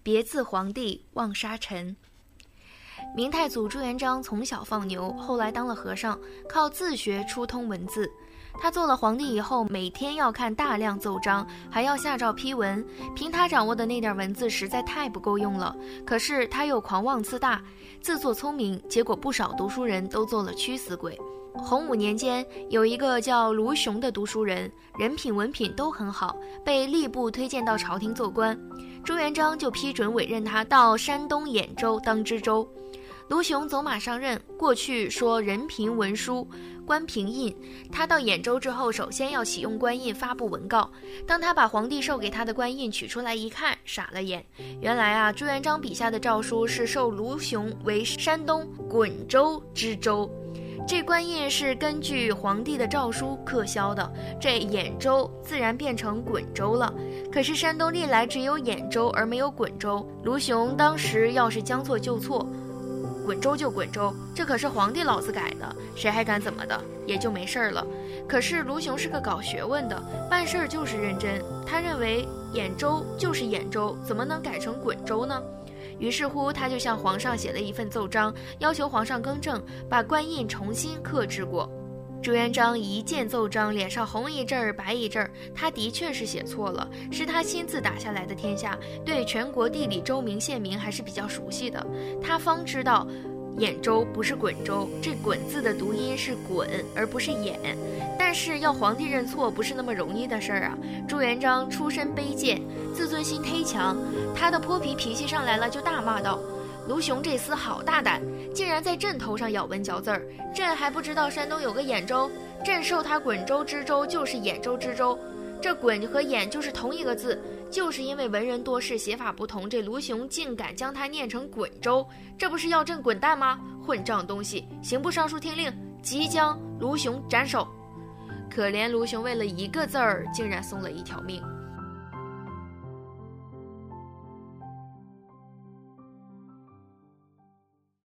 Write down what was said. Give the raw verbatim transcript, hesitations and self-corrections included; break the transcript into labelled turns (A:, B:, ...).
A: 别自皇帝望沙尘。明太祖朱元璋从小放牛，后来当了和尚，靠自学初通文字。他做了皇帝以后，每天要看大量奏章，还要下诏批文。凭他掌握的那点文字实在太不够用了，可是他又狂妄自大，自作聪明，结果不少读书人都做了屈死鬼。洪武年间，有一个叫卢雄的读书人，人品文品都很好，被吏部推荐到朝廷做官。朱元璋就批准委任他到山东兖州当知州。卢雄走马上任，过去说人凭文书，官凭印。他到兖州之后，首先要启用官印发布文告。当他把皇帝授给他的官印取出来一看，傻了眼。原来啊，朱元璋笔下的诏书是授卢雄为山东滚州知州。这官印是根据皇帝的诏书刻销的，这兖州自然变成滚州了。可是山东历来只有兖州而没有滚州，卢雄当时要是将错就错，滚州就滚州，这可是皇帝老子改的，谁还敢怎么的，也就没事儿了。可是卢雄是个搞学问的，办事儿就是认真，他认为兖州就是兖州，怎么能改成滚州呢？于是乎，他就向皇上写了一份奏章，要求皇上更正，把官印重新刻制过。朱元璋一见奏章，脸上红一阵儿白一阵儿，他的确是写错了，是他亲自打下来的天下，对全国地理州名县名还是比较熟悉的，他方知道兖州不是滚州，这滚字的读音是滚而不是兖。但是要皇帝认错不是那么容易的事儿啊。朱元璋出身卑贱，自尊心忒强，他的泼皮脾气上来了，就大骂道：卢雄这厮好大胆，竟然在朕头上咬文嚼字儿，朕还不知道山东有个兖州，朕授他滚州知州就是兖州知州，这滚和兖就是同一个字，就是因为文人多士写法不同，这卢雄竟敢将它念成滚州，这不是要朕滚蛋吗？混账东西！刑部尚书听令，即将卢雄斩首。可怜卢雄为了一个字儿，竟然送了一条命。